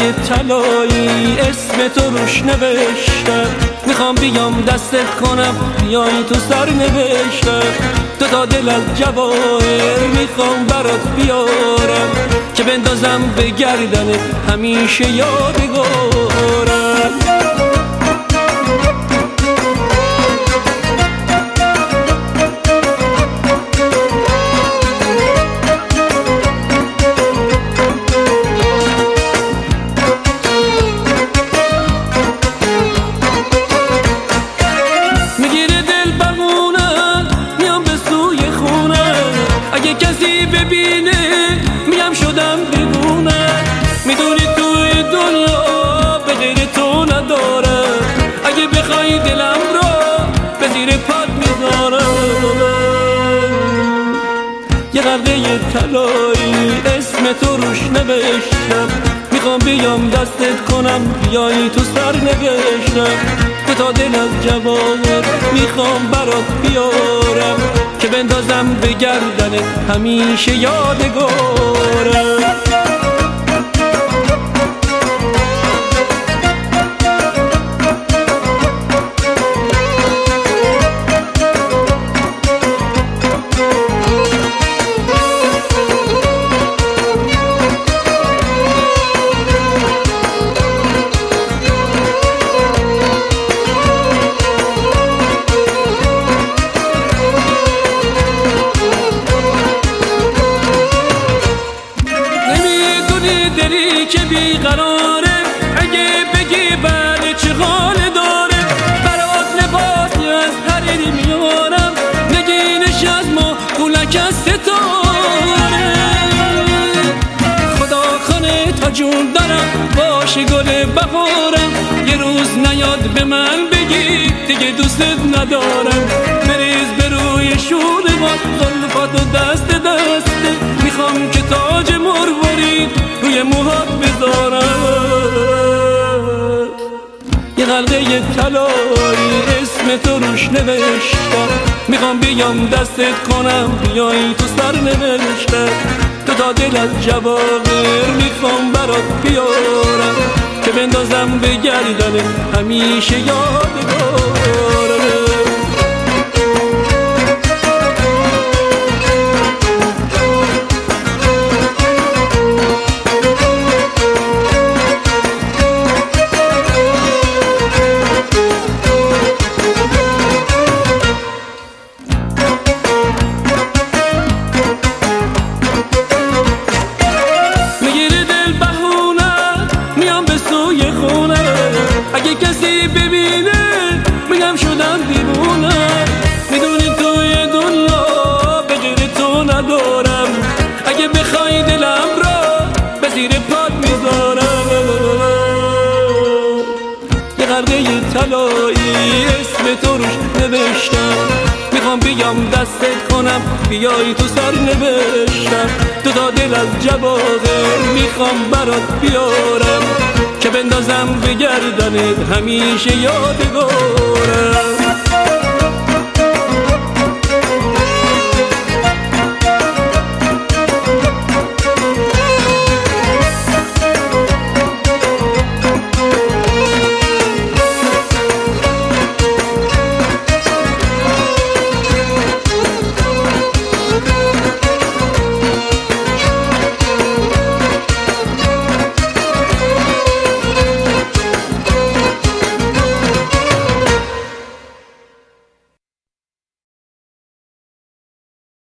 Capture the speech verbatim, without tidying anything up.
غرقه طلایی اسم تو روش نوشتم، میخوام بیام دستت کنم بیای تو سر نوشتم. تو تا دل از جواهر میخوام برات بیارم که بندازم به گردنت همیشه یادگارم. اگه کسی ببینه میم شدم دیوونه، میدونی توی دنیا به غیر تو ندارم. اگه بخوای دلم رو به زیر پات میذارم. یه غرقه طلایی اسم تو روش نوشتم، میخوام بیام دستت کنم بیای تو سر نوشتم. تو تا دل از جواهر میخوام برات بیارم که بندازم به گردنت همیشه یادگارم. که بیقراره اگه بگی بله چه حال داره، برات لباسی از حریری میارم، نگینش از ما پولک از ستاره. خدا خانه تا جون دارم باشه گل بهارم، یه روز نیاد به من بگی دیگه دوستت ندارم. بریز به روی شوره با خلفات و دست دسته، میخوام که تاج مروارید روی موهات بذارم. یه غرقه طلایی اسم تو روش نوشتم، میخوام بیام دستت کنم بیای تو سر نوشتم. تو تا دل از جواهر میخوام برات بیارم که بندازم به گردنت همیشه یادگارم. اگه کسی ببینه میگم شدم دیوونه، میدونی توی دنیا به غیر تو ندارم. اگه بخوای دلم را به زیر پات میذارم. یه غرقه طلایی اسم تو روش نوشتم، میخوام بیام دستت کنم بیای تو سر نوشتم. تو تا دل از جواهر میخوام برات بیارم که بندازم به گردنت همیشه یادگارم.